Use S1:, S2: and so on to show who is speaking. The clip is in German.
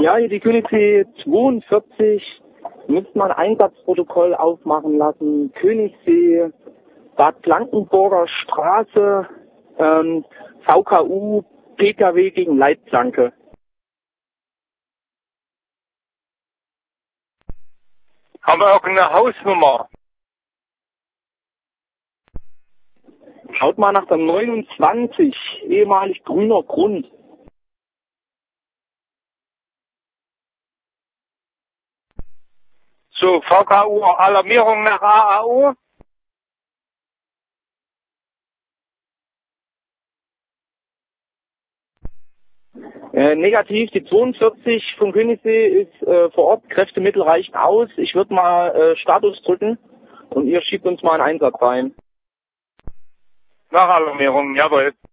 S1: Ja, hier die Königssee 42. Müsste man ein Einsatzprotokoll aufmachen lassen. Königssee, Bad Blankenburger Straße, VKU, PKW gegen Leitplanke.
S2: Haben wir auch eine Hausnummer?
S1: Schaut mal nach der 29, ehemalig grüner Grund.
S2: So, VKU, Alarmierung nach AAU?
S1: Negativ, die 42 vom Königssee ist vor Ort, Kräftemittel reichen aus. Ich würde mal Status drücken und ihr schiebt uns mal einen Einsatz rein.
S2: Nach Alarmierung, jawohl.